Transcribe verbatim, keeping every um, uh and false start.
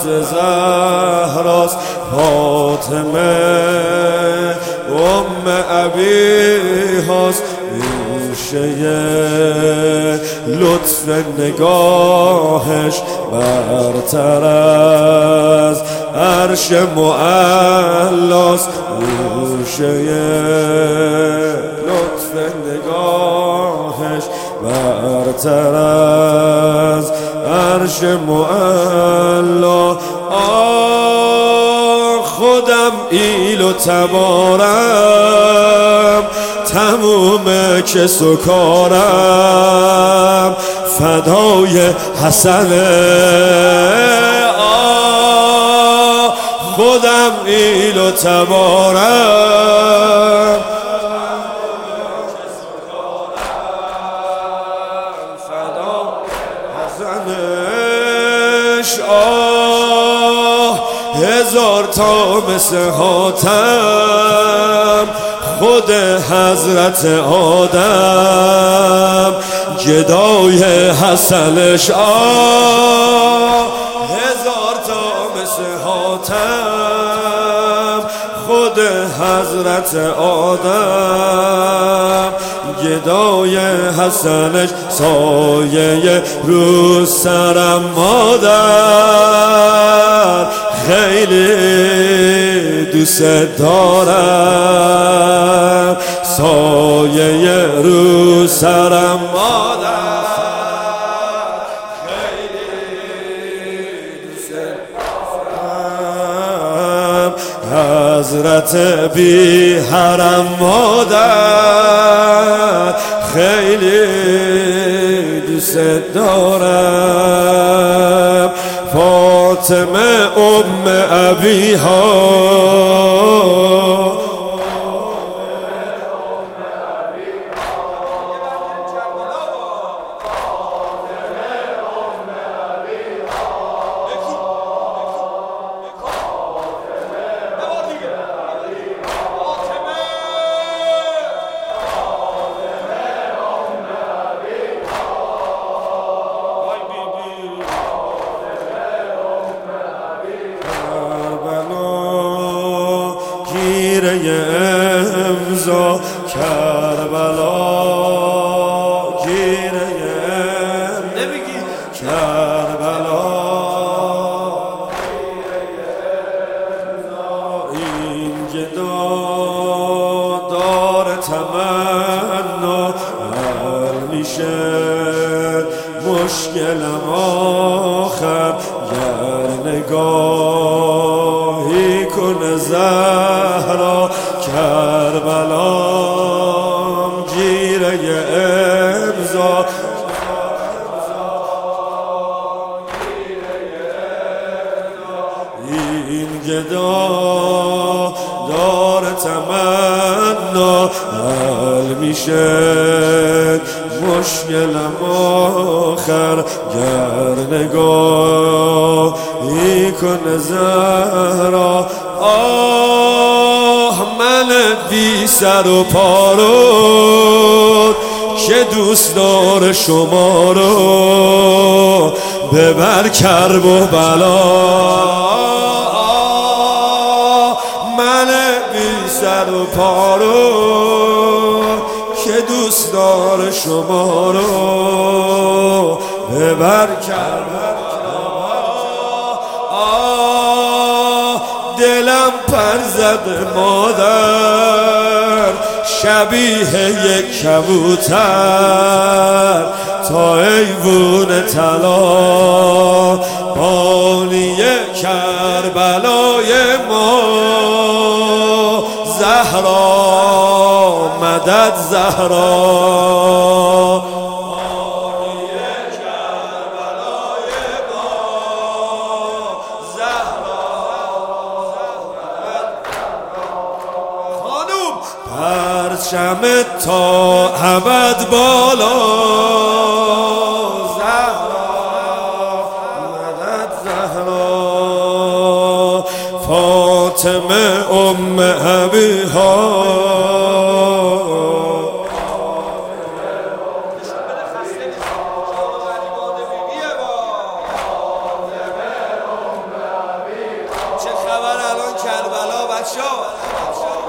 حضرت زهراست. فاطمه ام ابی هاست، ریشه لطف نگاهش برتر از عرش معلاست. ریشه لطف نگاهش برتر از عرش معلا. آه خودم ایل و تبارم، تموم کس و کارم فدای حسنه. آه خودم ایل و تبارم، آه هزار تا مثل حاتم خود حضرت آدم گدای حسنش. آه هزار تا مثل حاتم خود حضرت آدم گدای حسنش. سایه رو سرم مادر، خیلی دوست دارم. سایه رو سرم مادر، خیلی دوست دارم. حضرت بی حرم مادر، خیلی دوست دارم. فاطمه ام ابی ها، امضا کربلا، گیره نمیگی کربلا، این گدا دار تمنا حل میشه مشکلم آخر. گر نگاهی کنه زهرا کربلام گیره امضا. این گدا دار تمنا حل میشه مشکلم آخر. گر نگاهی کنه زهرا. آه من بی سر و پارو که دوست داره شما رو ببر کرب و بلا. من بی سر و پارو که دوست داره شما رو ببر کرب و بلا. دلم پر زده مادر شبیه یک کبوتر تا ایوون طلا. بانی کربلای ما زهرا مدد زهرا. پرچمت تا ابد بالا زهرا مدد زهرا. فاطمه ام ابی ها، چه خبر الان کربلا بچه ها؟